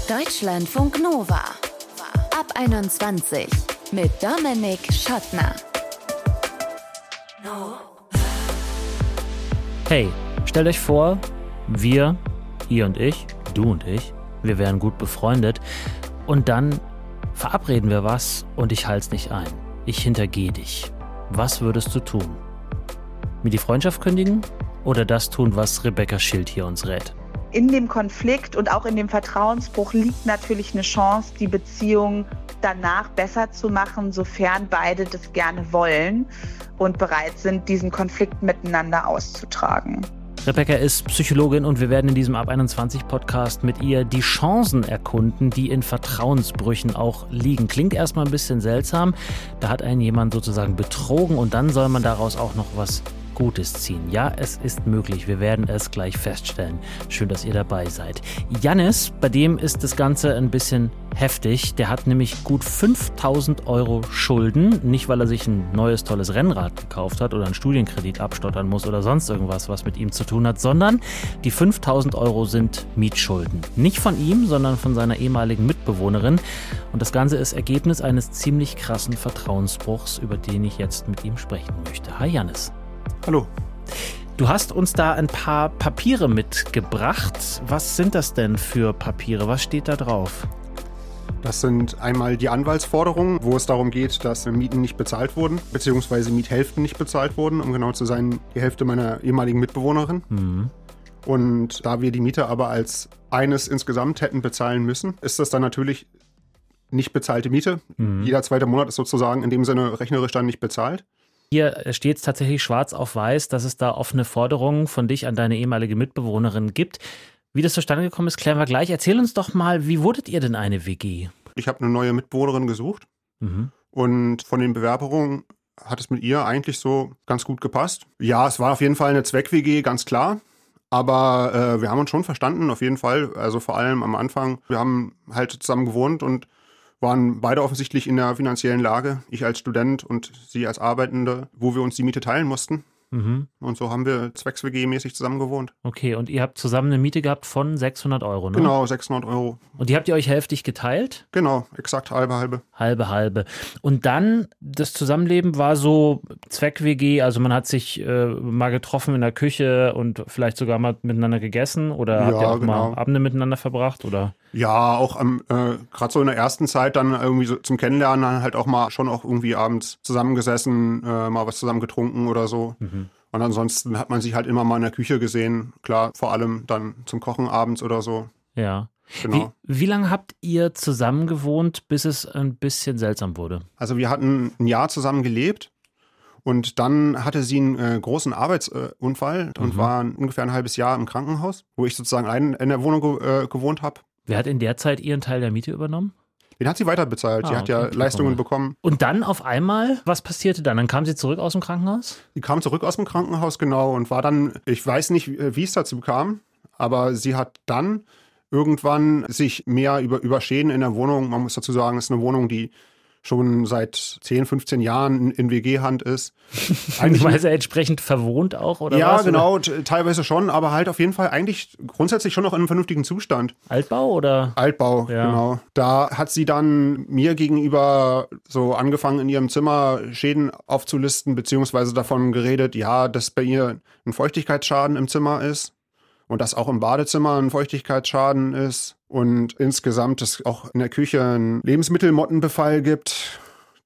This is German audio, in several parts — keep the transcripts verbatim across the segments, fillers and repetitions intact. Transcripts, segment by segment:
Deutschlandfunk Nova. Ab einundzwanzig mit Dominik Schottner. Hey, stellt euch vor, wir, ihr und ich, du und ich, wir wären gut befreundet und dann verabreden wir was und ich halt's nicht ein. Ich hintergehe dich. Was würdest du tun? Mir die Freundschaft kündigen oder das tun, was Rebecca Schild hier uns rät? In dem Konflikt und auch in dem Vertrauensbruch liegt natürlich eine Chance, die Beziehung danach besser zu machen, sofern beide das gerne wollen und bereit sind, diesen Konflikt miteinander auszutragen. Rebecca ist Psychologin und wir werden in diesem Ab einundzwanzig Podcast mit ihr die Chancen erkunden, die in Vertrauensbrüchen auch liegen. Klingt erstmal ein bisschen seltsam, da hat einen jemand sozusagen betrogen und dann soll man daraus auch noch was Gutes ziehen. Ja, es ist möglich. Wir werden es gleich feststellen. Schön, dass ihr dabei seid. Jannis, bei dem ist das Ganze ein bisschen heftig. Der hat nämlich gut fünftausend Euro Schulden. Nicht, weil er sich ein neues, tolles Rennrad gekauft hat oder einen Studienkredit abstottern muss oder sonst irgendwas, was mit ihm zu tun hat, sondern die fünftausend Euro sind Mietschulden. Nicht von ihm, sondern von seiner ehemaligen Mitbewohnerin. Und das Ganze ist Ergebnis eines ziemlich krassen Vertrauensbruchs, über den ich jetzt mit ihm sprechen möchte. Hi Jannis. Hallo. Du hast uns da ein paar Papiere mitgebracht. Was sind das denn für Papiere? Was steht da drauf? Das sind einmal die Anwaltsforderungen, wo es darum geht, dass Mieten nicht bezahlt wurden, beziehungsweise Miethälften nicht bezahlt wurden, um genau zu sein, die Hälfte meiner ehemaligen Mitbewohnerin. Mhm. Und da wir die Miete aber als eines insgesamt hätten bezahlen müssen, ist das dann natürlich nicht bezahlte Miete. Mhm. Jeder zweite Monat ist sozusagen in dem Sinne rechnerisch dann nicht bezahlt. Hier steht es tatsächlich schwarz auf weiß, dass es da offene Forderungen von dich an deine ehemalige Mitbewohnerin gibt. Wie das zustande gekommen ist, klären wir gleich. Erzähl uns doch mal, wie wurdet ihr denn eine W G? Ich habe eine neue Mitbewohnerin gesucht mhm. und von den Bewerbungen hat es mit ihr eigentlich so ganz gut gepasst. Ja, es war auf jeden Fall eine Zweck-W G, ganz klar. Aber äh, wir haben uns schon verstanden, auf jeden Fall. Also vor allem am Anfang. Wir haben halt zusammen gewohnt und waren beide offensichtlich in der finanziellen Lage, ich als Student und sie als Arbeitende, wo wir uns die Miete teilen mussten. Mhm. Und so haben wir Zwecks-W G-mäßig zusammen gewohnt. Okay, und ihr habt zusammen eine Miete gehabt von sechshundert Euro, ne? Genau, sechshundert Euro. Und die habt ihr euch hälftig geteilt? Genau, exakt halbe, halbe. Halbe, halbe. Und dann, das Zusammenleben war so Zweck-W G, also man hat sich äh, mal getroffen in der Küche und vielleicht sogar mal miteinander gegessen oder ja, habt ihr auch genau. mal Abende miteinander verbracht, oder? Ja, auch am, äh, gerade so in der ersten Zeit dann irgendwie so zum Kennenlernen dann halt auch mal schon auch irgendwie abends zusammengesessen, äh, mal was zusammen getrunken oder so. Mhm. Und ansonsten hat man sich halt immer mal in der Küche gesehen, klar, vor allem dann zum Kochen abends oder so. Ja. Genau. Wie, wie lange habt ihr zusammen gewohnt, bis es ein bisschen seltsam wurde? Also wir hatten ein Jahr zusammen gelebt und dann hatte sie einen äh, großen Arbeitsunfall äh, und mhm. war ungefähr ein halbes Jahr im Krankenhaus, wo ich sozusagen allein in der Wohnung äh, gewohnt habe. Wer hat in der Zeit ihren Teil der Miete übernommen? Den hat sie weiterbezahlt. Ah, sie hat okay. ja Leistungen bekommen. Und dann auf einmal, was passierte dann? Dann kam sie zurück aus dem Krankenhaus? Sie kam zurück aus dem Krankenhaus, genau, und war dann, ich weiß nicht, wie es dazu kam, aber sie hat dann irgendwann sich mehr über, über Schäden in der Wohnung, man muss dazu sagen, es ist eine Wohnung, die schon seit zehn, fünfzehn Jahren in W G-Hand ist. Eigentlich war sie entsprechend verwohnt auch, oder ja, was? Ja, genau, t- teilweise schon, aber halt auf jeden Fall eigentlich grundsätzlich schon noch in einem vernünftigen Zustand. Altbau, oder? Altbau, ja. Genau. Da hat sie dann mir gegenüber so angefangen, in ihrem Zimmer Schäden aufzulisten, beziehungsweise davon geredet, ja, dass bei ihr ein Feuchtigkeitsschaden im Zimmer ist. Und dass auch im Badezimmer ein Feuchtigkeitsschaden ist und insgesamt es auch in der Küche einen Lebensmittelmottenbefall gibt,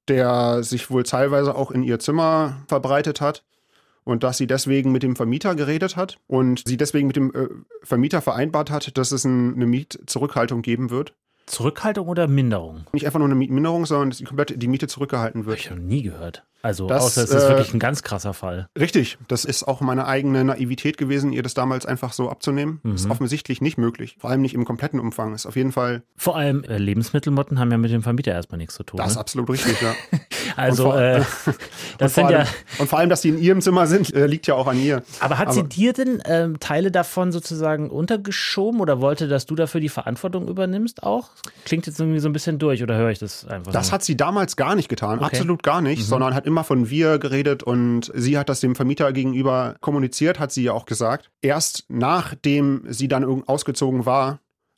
der sich wohl teilweise auch in ihr Zimmer verbreitet hat und dass sie deswegen mit dem Vermieter geredet hat und sie deswegen mit dem äh, Vermieter vereinbart hat, dass es ein, eine Mietzurückhaltung geben wird. Zurückhaltung oder Minderung? Nicht einfach nur eine Mietminderung, sondern dass die komplett die Miete zurückgehalten wird. Habe ich noch nie gehört. Also das, außer es ist äh, wirklich ein ganz krasser Fall. Richtig, das ist auch meine eigene Naivität gewesen, ihr das damals einfach so abzunehmen. Mhm. Ist offensichtlich nicht möglich. Vor allem nicht im kompletten Umfang. Ist auf jeden Fall. Vor allem äh, Lebensmittelmotten haben ja mit dem Vermieter erstmal nichts zu tun. Das ist ne? absolut richtig, ja. Also und vor, äh, das sind allem, ja. Und vor allem, dass die in ihrem Zimmer sind, äh, liegt ja auch an ihr. Aber hat Aber, sie dir denn ähm, Teile davon sozusagen untergeschoben oder wollte, dass du dafür die Verantwortung übernimmst auch? Klingt jetzt irgendwie so ein bisschen durch, oder höre ich das einfach? Das so? hat sie damals gar nicht getan, okay. Absolut gar nicht, mhm. sondern hat immer von wir geredet und sie hat das dem Vermieter gegenüber kommuniziert, hat sie ja auch gesagt. Erst nachdem sie dann ausgezogen war,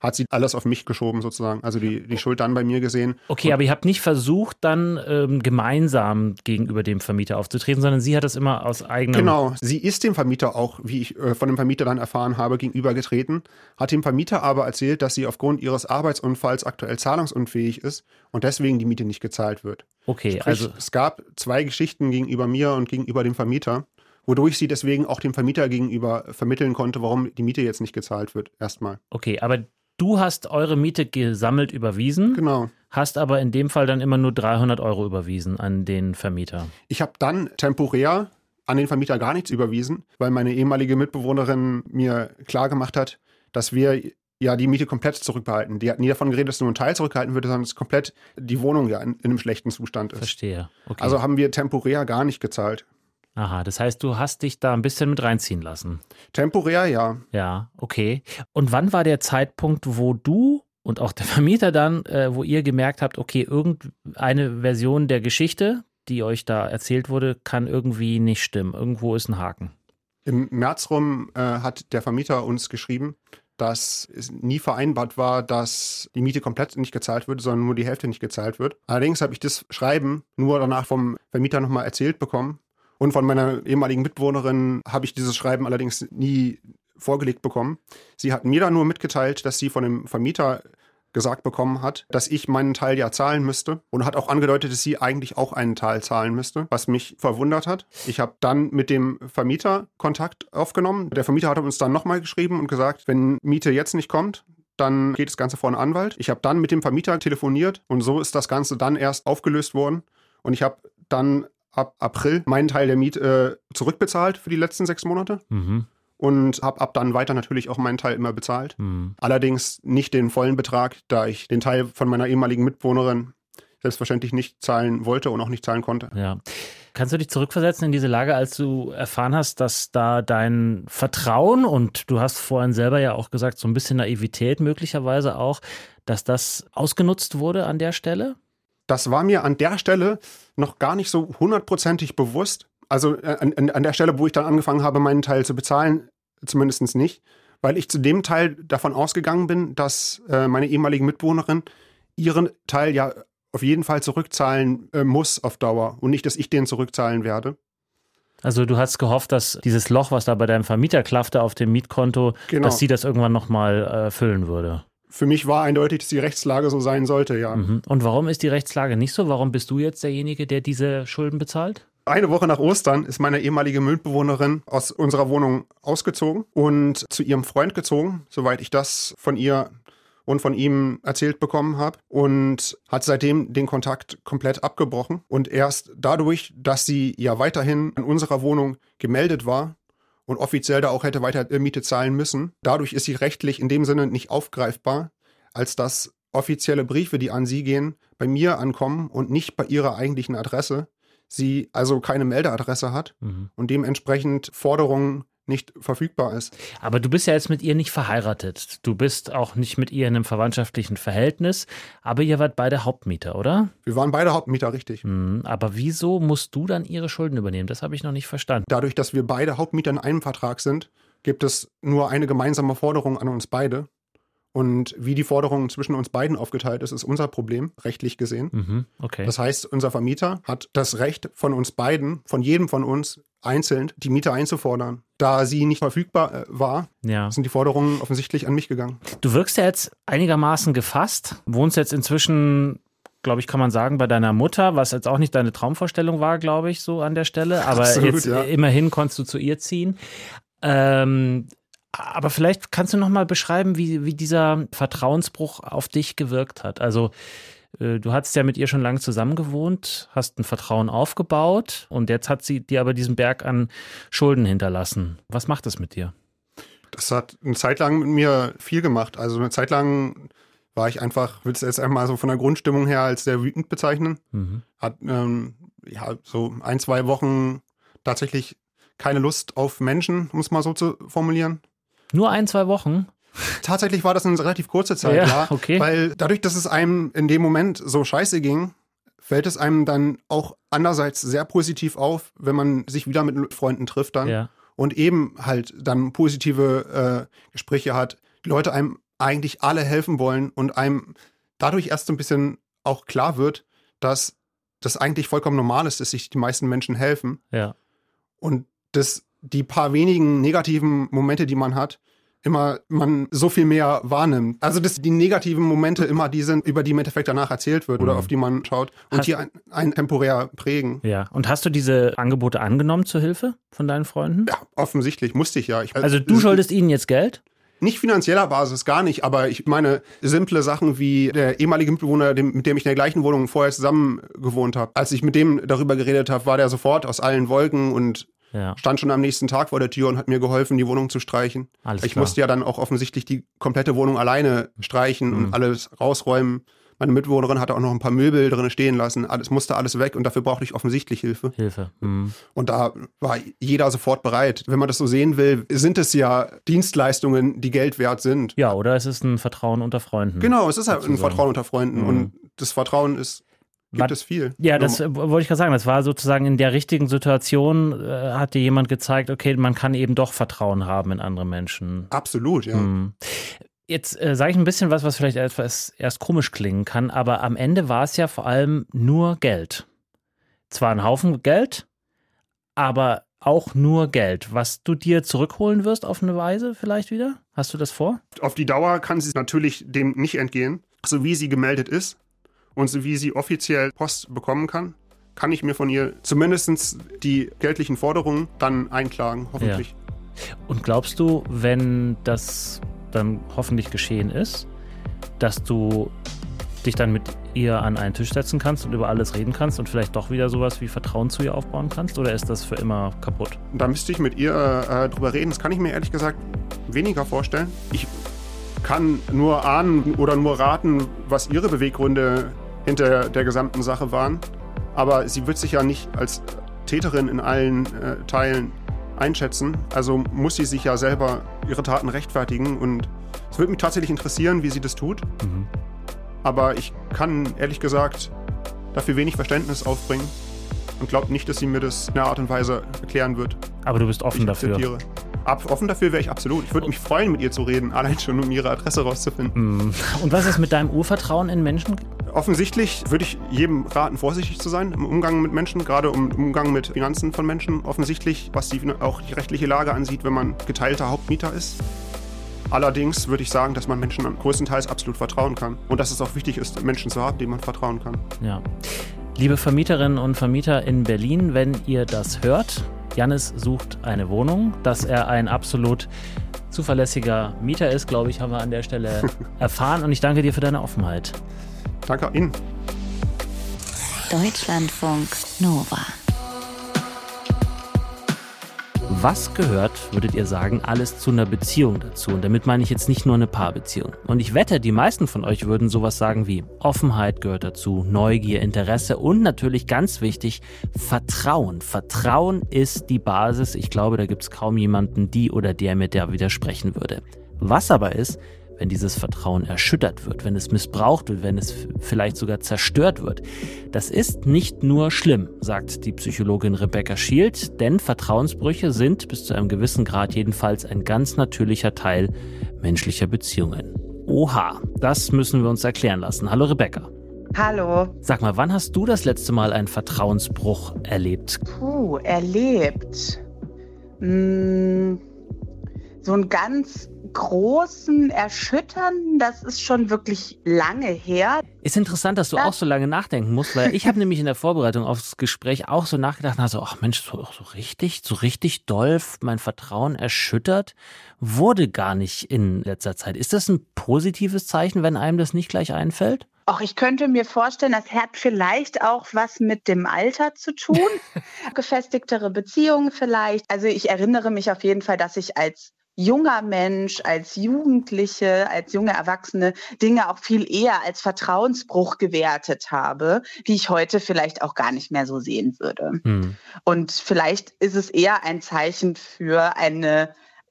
hat sie alles auf mich geschoben sozusagen, also die, die Schuld dann bei mir gesehen. Okay, und aber ihr habt nicht versucht, dann ähm, gemeinsam gegenüber dem Vermieter aufzutreten, sondern sie hat das immer aus eigenem... Genau, sie ist dem Vermieter auch, wie ich äh, von dem Vermieter dann erfahren habe, gegenübergetreten, hat dem Vermieter aber erzählt, dass sie aufgrund ihres Arbeitsunfalls aktuell zahlungsunfähig ist und deswegen die Miete nicht gezahlt wird. Okay, Sprich, also... es gab zwei Geschichten gegenüber mir und gegenüber dem Vermieter, wodurch sie deswegen auch dem Vermieter gegenüber vermitteln konnte, warum die Miete jetzt nicht gezahlt wird, erstmal. Okay, aber du hast eure Miete gesammelt überwiesen, Genau. hast aber in dem Fall dann immer nur dreihundert Euro überwiesen an den Vermieter. Ich habe dann temporär an den Vermieter gar nichts überwiesen, weil meine ehemalige Mitbewohnerin mir klargemacht hat, dass wir ja die Miete komplett zurückbehalten. Die hat nie davon geredet, dass nur ein Teil zurückgehalten würde, sondern dass komplett die Wohnung ja in, in einem schlechten Zustand ist. Verstehe. Okay. Also haben wir temporär gar nicht gezahlt. Aha, das heißt, du hast dich da ein bisschen mit reinziehen lassen. Temporär, ja. Ja, okay. Und wann war der Zeitpunkt, wo du und auch der Vermieter dann, äh, wo ihr gemerkt habt, okay, irgendeine Version der Geschichte, die euch da erzählt wurde, kann irgendwie nicht stimmen. Irgendwo ist ein Haken. Im März rum äh, hat der Vermieter uns geschrieben, dass es nie vereinbart war, dass die Miete komplett nicht gezahlt wird, sondern nur die Hälfte nicht gezahlt wird. Allerdings habe ich das Schreiben nur danach vom Vermieter nochmal erzählt bekommen. Und von meiner ehemaligen Mitbewohnerin habe ich dieses Schreiben allerdings nie vorgelegt bekommen. Sie hat mir dann nur mitgeteilt, dass sie von dem Vermieter gesagt bekommen hat, dass ich meinen Teil ja zahlen müsste und hat auch angedeutet, dass sie eigentlich auch einen Teil zahlen müsste, was mich verwundert hat. Ich habe dann mit dem Vermieter Kontakt aufgenommen. Der Vermieter hat uns dann nochmal geschrieben und gesagt, wenn Miete jetzt nicht kommt, dann geht das Ganze vor einen Anwalt. Ich habe dann mit dem Vermieter telefoniert und so ist das Ganze dann erst aufgelöst worden. Und ich habe dann ab April meinen Teil der Miete äh, zurückbezahlt für die letzten sechs Monate. Mhm. Und habe ab dann weiter natürlich auch meinen Teil immer bezahlt. Mhm. Allerdings nicht den vollen Betrag, da ich den Teil von meiner ehemaligen Mitbewohnerin selbstverständlich nicht zahlen wollte und auch nicht zahlen konnte. Ja. Kannst du dich zurückversetzen in diese Lage, als du erfahren hast, dass da dein Vertrauen und du hast vorhin selber ja auch gesagt, so ein bisschen Naivität möglicherweise auch, dass das ausgenutzt wurde an der Stelle? Das war mir an der Stelle noch gar nicht so hundertprozentig bewusst. Also an, an der Stelle, wo ich dann angefangen habe, meinen Teil zu bezahlen, zumindest nicht. Weil ich zu dem Teil davon ausgegangen bin, dass äh, meine ehemalige Mitbewohnerin ihren Teil ja auf jeden Fall zurückzahlen äh, muss auf Dauer und nicht, dass ich den zurückzahlen werde. Also du hast gehofft, dass dieses Loch, was da bei deinem Vermieter klaffte auf dem Mietkonto, Genau. dass sie das irgendwann nochmal äh, füllen würde. Für mich war eindeutig, dass die Rechtslage so sein sollte, ja. Mhm. Und warum ist die Rechtslage nicht so? Warum bist du jetzt derjenige, der diese Schulden bezahlt? Eine Woche nach Ostern ist meine ehemalige Mitbewohnerin aus unserer Wohnung ausgezogen und zu ihrem Freund gezogen, soweit ich das von ihr und von ihm erzählt bekommen habe, und hat seitdem den Kontakt komplett abgebrochen. Und erst dadurch, dass sie ja weiterhin in unserer Wohnung gemeldet war und offiziell da auch hätte weiter Miete zahlen müssen, dadurch ist sie rechtlich in dem Sinne nicht aufgreifbar, als dass offizielle Briefe, die an sie gehen, bei mir ankommen und nicht bei ihrer eigentlichen Adresse. Sie also keine Meldeadresse hat mhm. und dementsprechend Forderungen nicht verfügbar ist. Aber du bist ja jetzt mit ihr nicht verheiratet. Du bist auch nicht mit ihr in einem verwandtschaftlichen Verhältnis, aber ihr wart beide Hauptmieter, oder? Wir waren beide Hauptmieter, richtig. Mhm. Aber wieso musst du dann ihre Schulden übernehmen? Das habe ich noch nicht verstanden. Dadurch, dass wir beide Hauptmieter in einem Vertrag sind, gibt es nur eine gemeinsame Forderung an uns beide. Und wie die Forderung zwischen uns beiden aufgeteilt ist, ist unser Problem, rechtlich gesehen. Mhm, okay. Das heißt, unser Vermieter hat das Recht von uns beiden, von jedem von uns einzeln, die Miete einzufordern. Da sie nicht verfügbar äh, war, ja. sind die Forderungen offensichtlich an mich gegangen. Du wirkst ja jetzt einigermaßen gefasst, wohnst jetzt inzwischen, glaube ich, kann man sagen, bei deiner Mutter, was jetzt auch nicht deine Traumvorstellung war, glaube ich, so an der Stelle. Aber Absolut, jetzt ja. immerhin konntest du zu ihr ziehen. Ähm, Aber vielleicht kannst du noch mal beschreiben, wie, wie dieser Vertrauensbruch auf dich gewirkt hat. Also äh, du hattest ja mit ihr schon lange zusammen gewohnt, hast ein Vertrauen aufgebaut und jetzt hat sie dir aber diesen Berg an Schulden hinterlassen. Was macht das mit dir? Das hat eine Zeit lang mit mir viel gemacht. Also eine Zeit lang war ich einfach, willst du jetzt einmal so von der Grundstimmung her als sehr wütend bezeichnen. Mhm. Hat ähm, ja so ein, zwei Wochen tatsächlich keine Lust auf Menschen, um es mal so zu formulieren. Nur ein, zwei Wochen? Tatsächlich war das eine relativ kurze Zeit, ja, ja. Okay. Weil dadurch, dass es einem in dem Moment so scheiße ging, fällt es einem dann auch andererseits sehr positiv auf, wenn man sich wieder mit Freunden trifft dann ja. und eben halt dann positive äh, Gespräche hat, die Leute einem eigentlich alle helfen wollen und einem dadurch erst so ein bisschen auch klar wird, dass das eigentlich vollkommen normal ist, dass sich die meisten Menschen helfen. Ja. Und dass die paar wenigen negativen Momente, die man hat, immer man so viel mehr wahrnimmt. Also dass die negativen Momente immer die sind, über die im Endeffekt danach erzählt wird oder Mhm. auf die man schaut und Hast- die einen, einen temporär prägen. Ja. Und hast du diese Angebote angenommen zur Hilfe von deinen Freunden? Ja, offensichtlich musste ich ja. Ich, Also du schuldest ihnen jetzt Geld? Nicht finanzieller Basis, gar nicht, aber ich meine simple Sachen wie der ehemalige Mitbewohner, dem, mit dem ich in der gleichen Wohnung vorher zusammen gewohnt habe. Als ich mit dem darüber geredet habe, war der sofort aus allen Wolken und Ja. stand schon am nächsten Tag vor der Tür und hat mir geholfen, die Wohnung zu streichen. Alles ich klar. musste ja dann auch offensichtlich die komplette Wohnung alleine streichen Mhm. und alles rausräumen. Meine Mitbewohnerin hatte auch noch ein paar Möbel drin stehen lassen. Alles musste alles weg und dafür brauchte ich offensichtlich Hilfe. Hilfe. Mhm. Und da war jeder sofort bereit. Wenn man das so sehen will, sind es ja Dienstleistungen, die Geld wert sind. Ja, oder es ist ein Vertrauen unter Freunden. Genau, es ist halt ein Sozusagen. Vertrauen unter Freunden. Mhm. Und das Vertrauen ist, gibt War- es viel. Ja, das äh, wollte ich gerade sagen. Das war sozusagen in der richtigen Situation, äh, hat dir jemand gezeigt, okay, man kann eben doch Vertrauen haben in andere Menschen. Absolut, ja. Mhm. Jetzt äh, sage ich ein bisschen was, was vielleicht etwas erst komisch klingen kann, aber am Ende war es ja vor allem nur Geld. Zwar ein Haufen Geld, aber auch nur Geld, was du dir zurückholen wirst auf eine Weise vielleicht wieder? Hast du das vor? Auf die Dauer kann sie natürlich dem nicht entgehen. So wie sie gemeldet ist und so wie sie offiziell Post bekommen kann, kann ich mir von ihr zumindest die geldlichen Forderungen dann einklagen, hoffentlich. Und glaubst du, wenn das dann hoffentlich geschehen ist, dass du dich dann mit ihr an einen Tisch setzen kannst und über alles reden kannst und vielleicht doch wieder sowas wie Vertrauen zu ihr aufbauen kannst? Oder ist das für immer kaputt? Da müsste ich mit ihr äh, drüber reden. Das kann ich mir ehrlich gesagt weniger vorstellen. Ich kann nur ahnen oder nur raten, was ihre Beweggründe hinter der gesamten Sache waren. Aber sie wird sich ja nicht als Täterin in allen äh, Teilen einschätzen. Also muss sie sich ja selber ihre Taten rechtfertigen. Und es würde mich tatsächlich interessieren, wie sie das tut. Mhm. Aber ich kann ehrlich gesagt dafür wenig Verständnis aufbringen und glaube nicht, dass sie mir das in einer Art und Weise erklären wird. Aber du bist offen Ich dafür. akzeptiere. Ab, offen dafür wäre ich absolut. Ich würde mich freuen, mit ihr zu reden, allein schon, um ihre Adresse rauszufinden. Mhm. Und was ist mit deinem Urvertrauen in Menschen? Offensichtlich würde ich jedem raten, vorsichtig zu sein im Umgang mit Menschen, gerade im Umgang mit Finanzen von Menschen. Offensichtlich, was die, auch die rechtliche Lage ansieht, wenn man geteilter Hauptmieter ist. Allerdings würde ich sagen, dass man Menschen größtenteils absolut vertrauen kann. Und dass es auch wichtig ist, Menschen zu haben, denen man vertrauen kann. Ja. Liebe Vermieterinnen und Vermieter in Berlin, wenn ihr das hört, Jannis sucht eine Wohnung. Dass er ein absolut zuverlässiger Mieter ist, glaube ich, haben wir an der Stelle erfahren. Und ich danke dir für deine Offenheit. Danke Ihnen. Deutschlandfunk Nova. Was gehört, würdet ihr sagen, alles zu einer Beziehung dazu? Und damit meine ich jetzt nicht nur eine Paarbeziehung. Und ich wette, die meisten von euch würden sowas sagen wie Offenheit gehört dazu, Neugier, Interesse und natürlich ganz wichtig, Vertrauen. Vertrauen ist die Basis. Ich glaube, da gibt es kaum jemanden, die oder der mir da widersprechen würde. Was aber ist, wenn dieses Vertrauen erschüttert wird, wenn es missbraucht wird, wenn es vielleicht sogar zerstört wird. Das ist nicht nur schlimm, sagt die Psychologin Rebecca Schild, denn Vertrauensbrüche sind bis zu einem gewissen Grad jedenfalls ein ganz natürlicher Teil menschlicher Beziehungen. Oha, das müssen wir uns erklären lassen. Hallo Rebecca. Hallo. Sag mal, wann hast du das letzte Mal einen Vertrauensbruch erlebt? Puh, erlebt. Hm, so einen ganz großen, erschütternden, das ist schon wirklich lange her. Ist interessant, dass du auch so lange nachdenken musst, weil ich habe nämlich in der Vorbereitung aufs Gespräch auch so nachgedacht und dachte so, ach Mensch, so, so richtig, so richtig doll mein Vertrauen erschüttert wurde gar nicht in letzter Zeit. Ist das ein positives Zeichen, wenn einem das nicht gleich einfällt? Auch ich könnte mir vorstellen, das hat vielleicht auch was mit dem Alter zu tun. Gefestigtere Beziehungen vielleicht. Also ich erinnere mich auf jeden Fall, dass ich als junger Mensch, als Jugendliche, als junge Erwachsene Dinge auch viel eher als Vertrauensbruch gewertet habe, die ich heute vielleicht auch gar nicht mehr so sehen würde. Hm. Und vielleicht ist es eher ein Zeichen für eine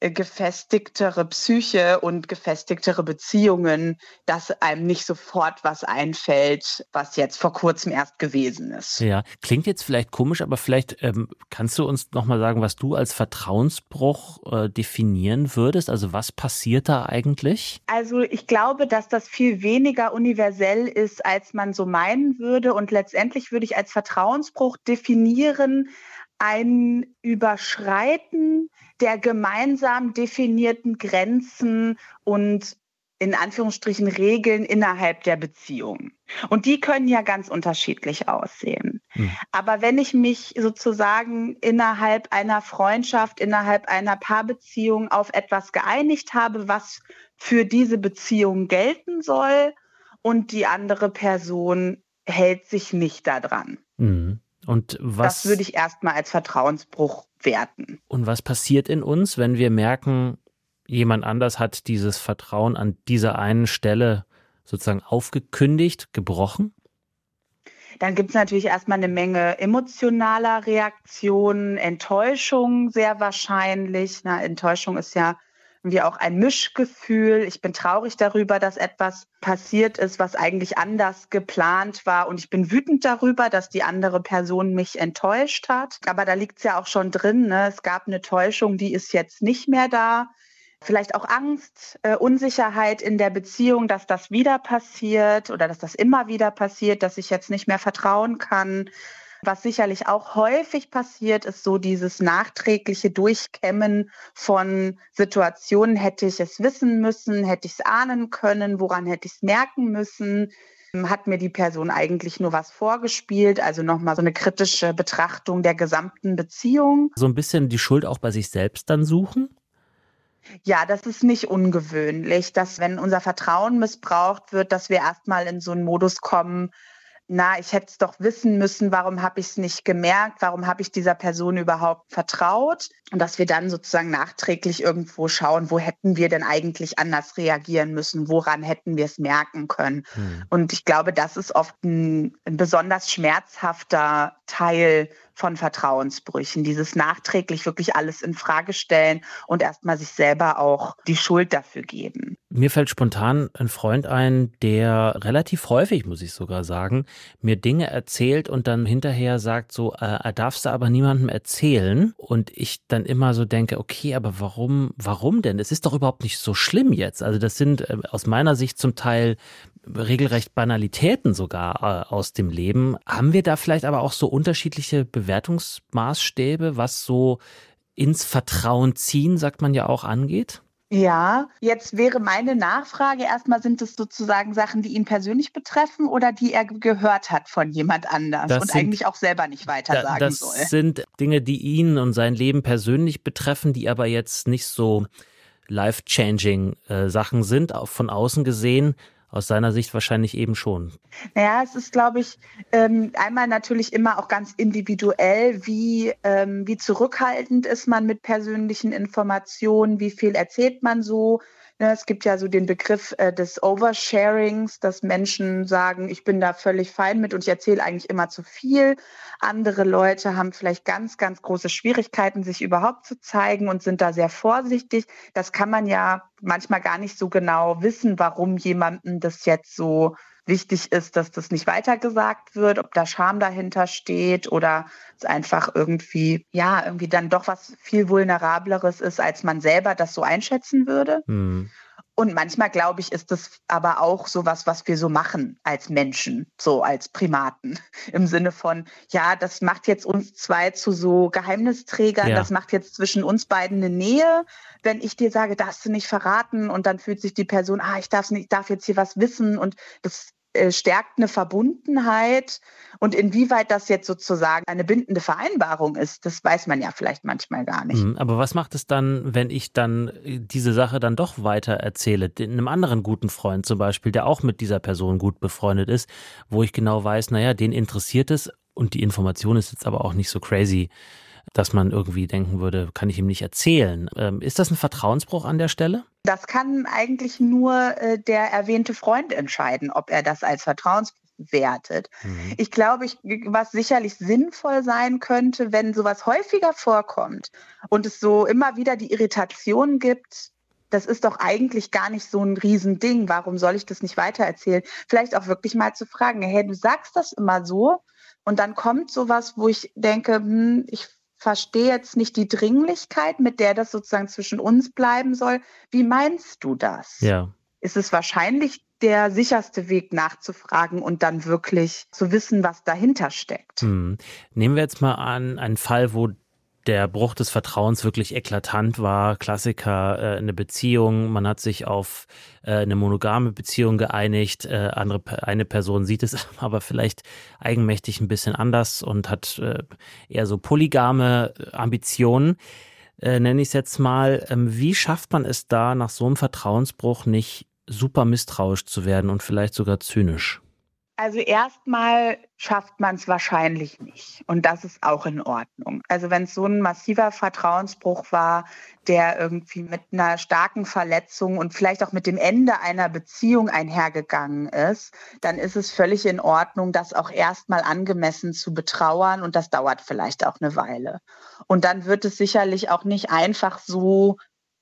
gefestigtere Psyche und gefestigtere Beziehungen, dass einem nicht sofort was einfällt, was jetzt vor kurzem erst gewesen ist. Ja, klingt jetzt vielleicht komisch, aber vielleicht ähm, kannst du uns nochmal sagen, was du als Vertrauensbruch äh, definieren würdest? Also was passiert da eigentlich? Also ich glaube, dass das viel weniger universell ist, als man so meinen würde. Und letztendlich würde ich als Vertrauensbruch definieren, ein Überschreiten der gemeinsam definierten Grenzen und in Anführungsstrichen Regeln innerhalb der Beziehung. Und die können ja ganz unterschiedlich aussehen. Hm. Aber wenn ich mich sozusagen innerhalb einer Freundschaft, innerhalb einer Paarbeziehung auf etwas geeinigt habe, was für diese Beziehung gelten soll und die andere Person hält sich nicht daran. Hm. Und was, das würde ich erstmal als Vertrauensbruch werten. Und was passiert in uns, wenn wir merken, jemand anders hat dieses Vertrauen an dieser einen Stelle sozusagen aufgekündigt, gebrochen? Dann gibt es natürlich erstmal eine Menge emotionaler Reaktionen, Enttäuschung sehr wahrscheinlich. Na, Enttäuschung ist ja wie auch ein Mischgefühl. Ich bin traurig darüber, dass etwas passiert ist, was eigentlich anders geplant war. Und ich bin wütend darüber, dass die andere Person mich enttäuscht hat. Aber da liegt es ja auch schon drin, ne? Es gab eine Täuschung, die ist jetzt nicht mehr da. Vielleicht auch Angst, äh, Unsicherheit in der Beziehung, dass das wieder passiert oder dass das immer wieder passiert, dass ich jetzt nicht mehr vertrauen kann. Was sicherlich auch häufig passiert, ist so dieses nachträgliche Durchkämmen von Situationen. Hätte ich es wissen müssen, hätte ich es ahnen können, woran hätte ich es merken müssen? Hat mir die Person eigentlich nur was vorgespielt? Also nochmal so eine kritische Betrachtung der gesamten Beziehung. So ein bisschen die Schuld auch bei sich selbst dann suchen? Ja, das ist nicht ungewöhnlich, dass wenn unser Vertrauen missbraucht wird, dass wir erstmal in so einen Modus kommen, na, ich hätte es doch wissen müssen, warum habe ich es nicht gemerkt, warum habe ich dieser Person überhaupt vertraut? Und dass wir dann sozusagen nachträglich irgendwo schauen, wo hätten wir denn eigentlich anders reagieren müssen, woran hätten wir es merken können? Hm. Und ich glaube, das ist oft ein, ein besonders schmerzhafter Teil von Vertrauensbrüchen, dieses nachträglich wirklich alles in Frage stellen und erstmal sich selber auch die Schuld dafür geben. Mir fällt spontan ein Freund ein, der relativ häufig, muss ich sogar sagen, mir Dinge erzählt und dann hinterher sagt so, äh, er darfst du aber niemandem erzählen. Und ich dann immer so denke, okay, aber warum, warum denn? Es ist doch überhaupt nicht so schlimm jetzt. Also das sind äh, aus meiner Sicht zum Teil regelrecht Banalitäten sogar äh, aus dem Leben. Haben wir da vielleicht aber auch so unterschiedliche Bewertungsmaßstäbe, was so ins Vertrauen ziehen, sagt man ja auch, angeht? Ja, jetzt wäre meine Nachfrage erstmal, sind es sozusagen Sachen, die ihn persönlich betreffen oder die er gehört hat von jemand anders das und sind, eigentlich auch selber nicht weiter da, sagen das soll? Das sind Dinge, die ihn und sein Leben persönlich betreffen, die aber jetzt nicht so life-changing äh, Sachen sind, auch von außen gesehen. Aus seiner Sicht wahrscheinlich eben schon. Naja, es ist, glaube ich, ähm, einmal natürlich immer auch ganz individuell, wie, ähm, wie zurückhaltend ist man mit persönlichen Informationen, wie viel erzählt man so. Ja, es gibt ja so den Begriff äh, des Oversharings, dass Menschen sagen, ich bin da völlig fein mit und ich erzähle eigentlich immer zu viel. Andere Leute haben vielleicht ganz, ganz große Schwierigkeiten, sich überhaupt zu zeigen und sind da sehr vorsichtig. Das kann man ja manchmal gar nicht so genau wissen, warum jemandem das jetzt so wichtig ist, dass das nicht weitergesagt wird, ob da Scham dahinter steht oder es einfach irgendwie, ja, irgendwie dann doch was viel Vulnerableres ist, als man selber das so einschätzen würde. Mhm. Und manchmal, glaube ich, ist das aber auch sowas, was wir so machen als Menschen, so als Primaten. Im Sinne von, ja, das macht jetzt uns zwei zu so Geheimnisträgern, ja. Das macht jetzt zwischen uns beiden eine Nähe. Wenn ich dir sage, darfst du nicht verraten und dann fühlt sich die Person, ah, ich darf nicht, ich darf jetzt hier was wissen und das äh, stärkt eine Verbundenheit. Und inwieweit das jetzt sozusagen eine bindende Vereinbarung ist, das weiß man ja vielleicht manchmal gar nicht. Aber was macht es dann, wenn ich dann diese Sache dann doch weiter erzähle, einem anderen guten Freund zum Beispiel, der auch mit dieser Person gut befreundet ist, wo ich genau weiß, naja, den interessiert es und die Information ist jetzt aber auch nicht so crazy, dass man irgendwie denken würde, kann ich ihm nicht erzählen. Ähm, ist das ein Vertrauensbruch an der Stelle? Das kann eigentlich nur äh, der erwähnte Freund entscheiden, ob er das als Vertrauensbruch wertet. Mhm. Ich glaube, ich, was sicherlich sinnvoll sein könnte, wenn sowas häufiger vorkommt und es so immer wieder die Irritation gibt, das ist doch eigentlich gar nicht so ein Riesending, warum soll ich das nicht weitererzählen? Vielleicht auch wirklich mal zu fragen, hey, du sagst das immer so und dann kommt sowas, wo ich denke, hm, ich verstehe jetzt nicht die Dringlichkeit, mit der das sozusagen zwischen uns bleiben soll. Wie meinst du das? Ja. Ist es wahrscheinlich der sicherste Weg nachzufragen und dann wirklich zu wissen, was dahinter steckt? Hm. Nehmen wir jetzt mal an, einen Fall, wo der Bruch des Vertrauens wirklich eklatant war. Klassiker, äh, eine Beziehung, man hat sich auf äh, eine monogame Beziehung geeinigt, äh, andere, eine Person sieht es aber vielleicht eigenmächtig ein bisschen anders und hat äh, eher so polygame Ambitionen, äh, nenne ich es jetzt mal. Ähm, wie schafft man es da, nach so einem Vertrauensbruch nicht super misstrauisch zu werden und vielleicht sogar zynisch? Also erstmal schafft man es wahrscheinlich nicht und das ist auch in Ordnung. Also wenn es so ein massiver Vertrauensbruch war, der irgendwie mit einer starken Verletzung und vielleicht auch mit dem Ende einer Beziehung einhergegangen ist, dann ist es völlig in Ordnung, das auch erstmal angemessen zu betrauern und das dauert vielleicht auch eine Weile. Und dann wird es sicherlich auch nicht einfach so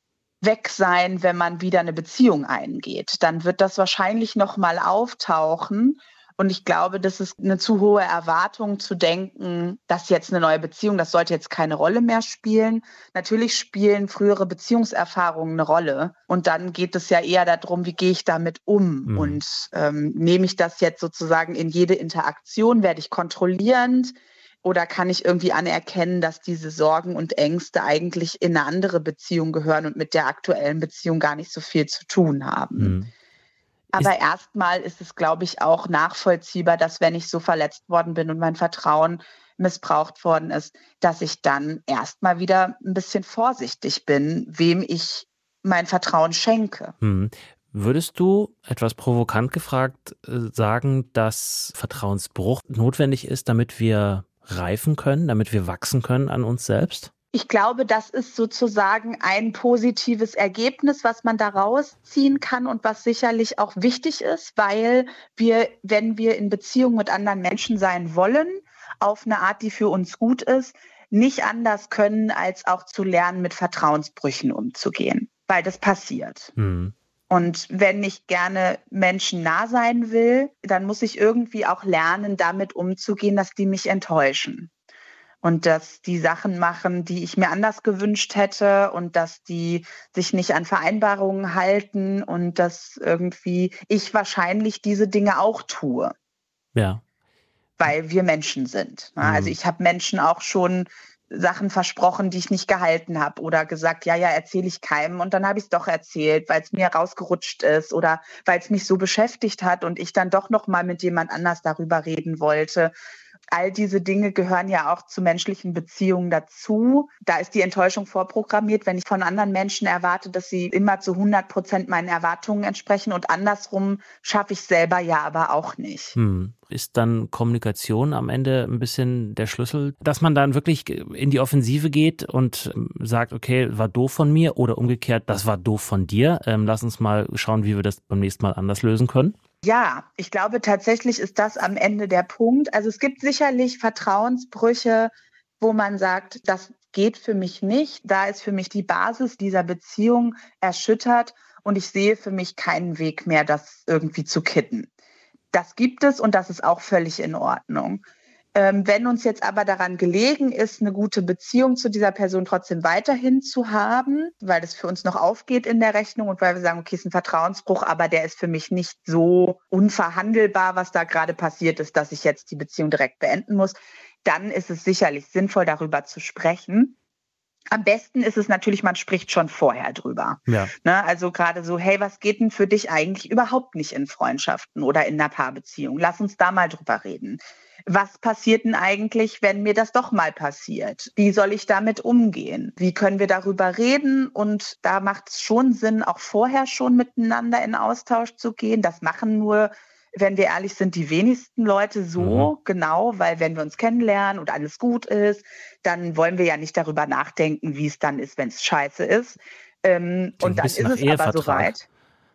weg sein, wenn man wieder eine Beziehung eingeht. Dann wird das wahrscheinlich nochmal auftauchen. Und ich glaube, das ist eine zu hohe Erwartung zu denken, dass jetzt eine neue Beziehung, das sollte jetzt keine Rolle mehr spielen. Natürlich spielen frühere Beziehungserfahrungen eine Rolle. Und dann geht es ja eher darum, wie gehe ich damit um? Mhm. Und ähm, nehme ich das jetzt sozusagen in jede Interaktion? Werde ich kontrollierend? Oder kann ich irgendwie anerkennen, dass diese Sorgen und Ängste eigentlich in eine andere Beziehung gehören und mit der aktuellen Beziehung gar nicht so viel zu tun haben? Mhm. Aber erstmal ist es, glaube ich, auch nachvollziehbar, dass wenn ich so verletzt worden bin und mein Vertrauen missbraucht worden ist, dass ich dann erstmal wieder ein bisschen vorsichtig bin, wem ich mein Vertrauen schenke. Hm. Würdest du, etwas provokant gefragt, sagen, dass Vertrauensbruch notwendig ist, damit wir reifen können, damit wir wachsen können an uns selbst? Ich glaube, das ist sozusagen ein positives Ergebnis, was man daraus ziehen kann und was sicherlich auch wichtig ist, weil wir, wenn wir in Beziehung mit anderen Menschen sein wollen, auf eine Art, die für uns gut ist, nicht anders können, als auch zu lernen, mit Vertrauensbrüchen umzugehen, weil das passiert. Mhm. Und wenn ich gerne Menschen nah sein will, dann muss ich irgendwie auch lernen, damit umzugehen, dass die mich enttäuschen. Und dass die Sachen machen, die ich mir anders gewünscht hätte und dass die sich nicht an Vereinbarungen halten und dass irgendwie ich wahrscheinlich diese Dinge auch tue. Ja. Weil wir Menschen sind. Mhm. Also ich habe Menschen auch schon Sachen versprochen, die ich nicht gehalten habe oder gesagt, ja, ja, erzähle ich keinem und dann habe ich es doch erzählt, weil es mir rausgerutscht ist oder weil es mich so beschäftigt hat und ich dann doch noch mal mit jemand anders darüber reden wollte. All diese Dinge gehören ja auch zu menschlichen Beziehungen dazu. Da ist die Enttäuschung vorprogrammiert, wenn ich von anderen Menschen erwarte, dass sie immer zu hundert Prozent meinen Erwartungen entsprechen und andersrum schaffe ich selber ja aber auch nicht. Hm. Ist dann Kommunikation am Ende ein bisschen der Schlüssel, dass man dann wirklich in die Offensive geht und sagt, okay, war doof von mir oder umgekehrt, das war doof von dir. Ähm, lass uns mal schauen, wie wir das beim nächsten Mal anders lösen können. Ja, ich glaube tatsächlich ist das am Ende der Punkt. Also es gibt sicherlich Vertrauensbrüche, wo man sagt, das geht für mich nicht. Da ist für mich die Basis dieser Beziehung erschüttert und ich sehe für mich keinen Weg mehr, das irgendwie zu kitten. Das gibt es und das ist auch völlig in Ordnung. Ähm, wenn uns jetzt aber daran gelegen ist, eine gute Beziehung zu dieser Person trotzdem weiterhin zu haben, weil das für uns noch aufgeht in der Rechnung und weil wir sagen, okay, es ist ein Vertrauensbruch, aber der ist für mich nicht so unverhandelbar, was da gerade passiert ist, dass ich jetzt die Beziehung direkt beenden muss, dann ist es sicherlich sinnvoll, darüber zu sprechen. Am besten ist es natürlich, man spricht schon vorher drüber. Ja. Ne, also gerade so, hey, was geht denn für dich eigentlich überhaupt nicht in Freundschaften oder in einer Paarbeziehung? Lass uns da mal drüber reden. Was passiert denn eigentlich, wenn mir das doch mal passiert? Wie soll ich damit umgehen? Wie können wir darüber reden? Und da macht es schon Sinn, auch vorher schon miteinander in Austausch zu gehen. Das machen nur, wenn wir ehrlich sind, die wenigsten Leute so, mhm. genau, weil wenn wir uns kennenlernen und alles gut ist, dann wollen wir ja nicht darüber nachdenken, wie es dann ist, wenn es scheiße ist. Ähm, und dann ist es aber soweit.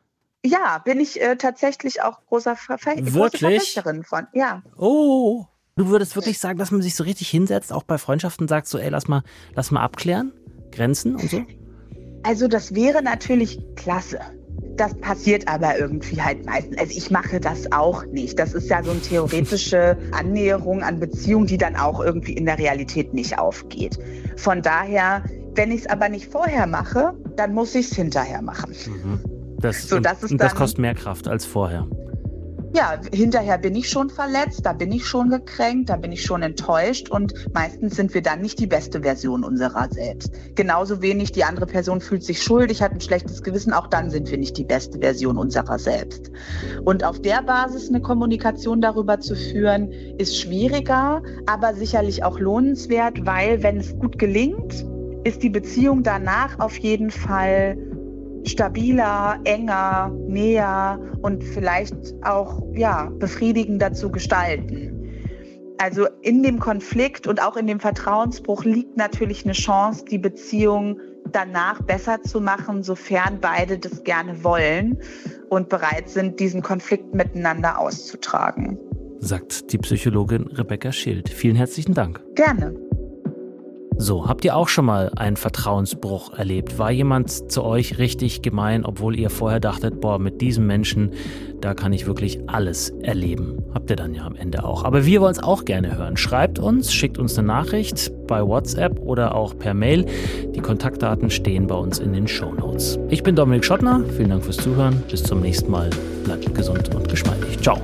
Ja, bin ich äh, tatsächlich auch großer Verfe- große Verfechterin von. Ja. Oh, du würdest wirklich sagen, dass man sich so richtig hinsetzt, auch bei Freundschaften sagt so, ey, lass mal, lass mal abklären, Grenzen und so? Also das wäre natürlich klasse. Das passiert aber irgendwie halt meistens. Also ich mache das auch nicht. Das ist ja so eine theoretische Annäherung an Beziehungen, die dann auch irgendwie in der Realität nicht aufgeht. Von daher, wenn ich es aber nicht vorher mache, dann muss ich es hinterher machen. Mhm. Das, so, und, das ist und das dann, kostet mehr Kraft als vorher. Ja, hinterher bin ich schon verletzt, da bin ich schon gekränkt, da bin ich schon enttäuscht und meistens sind wir dann nicht die beste Version unserer selbst. Genauso wenig die andere Person fühlt sich schuldig, hat ein schlechtes Gewissen, auch dann sind wir nicht die beste Version unserer selbst. Und auf der Basis eine Kommunikation darüber zu führen, ist schwieriger, aber sicherlich auch lohnenswert, weil wenn es gut gelingt, ist die Beziehung danach auf jeden Fall stabiler, enger, näher und vielleicht auch ja, befriedigender zu gestalten. Also in dem Konflikt und auch in dem Vertrauensbruch liegt natürlich eine Chance, die Beziehung danach besser zu machen, sofern beide das gerne wollen und bereit sind, diesen Konflikt miteinander auszutragen. Sagt die Psychologin Rebecca Schild. Vielen herzlichen Dank. Gerne. So, habt ihr auch schon mal einen Vertrauensbruch erlebt? War jemand zu euch richtig gemein, obwohl ihr vorher dachtet, boah, mit diesem Menschen, da kann ich wirklich alles erleben. Habt ihr dann ja am Ende auch. Aber wir wollen es auch gerne hören. Schreibt uns, schickt uns eine Nachricht bei WhatsApp oder auch per Mail. Die Kontaktdaten stehen bei uns in den Shownotes. Ich bin Dominik Schottner. Vielen Dank fürs Zuhören. Bis zum nächsten Mal. Bleibt gesund und geschmeidig. Ciao.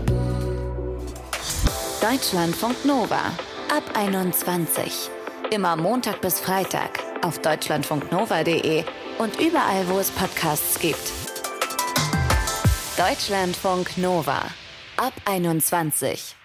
Deutschlandfunk Nova ab einundzwanzig. Immer Montag bis Freitag auf deutschlandfunknova punkt de und überall, wo es Podcasts gibt. Deutschlandfunk Nova ab einundzwanzig.